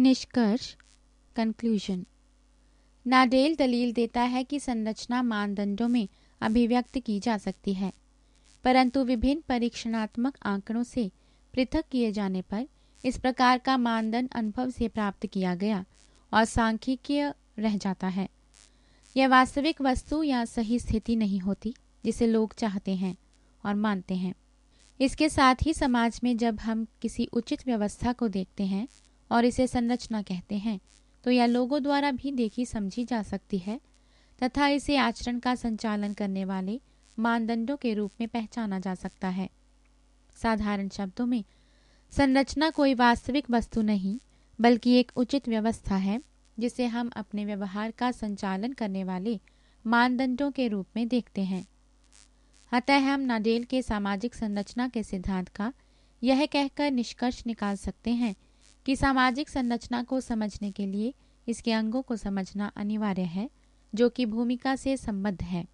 निष्कर्ष कंक्लूजन। नाडेल दलील देता है कि संरचना मानदंडों में अभिव्यक्त की जा सकती है, परंतु विभिन्न परीक्षणात्मक आंकड़ों से पृथक किए जाने पर इस प्रकार का मानदंड अनुभव से प्राप्त किया गया और सांख्यिकीय रह जाता है। यह वास्तविक वस्तु या सही स्थिति नहीं होती जिसे लोग चाहते हैं और मानते हैं। इसके साथ ही समाज में जब हम किसी उचित व्यवस्था को देखते हैं और इसे संरचना कहते हैं तो यह लोगों द्वारा भी देखी समझी जा सकती है तथा इसे आचरण का संचालन करने वाले मानदंडों के रूप में पहचाना जा सकता है। साधारण शब्दों में संरचना कोई वास्तविक वस्तु नहीं बल्कि एक उचित व्यवस्था है जिसे हम अपने व्यवहार का संचालन करने वाले मानदंडों के रूप में देखते हैं। अतः हम नाडेल के सामाजिक संरचना के सिद्धांत का यह कहकर निष्कर्ष निकाल सकते हैं कि सामाजिक संरचना को समझने के लिए इसके अंगों को समझना अनिवार्य है जो कि भूमिका से संबद्ध है।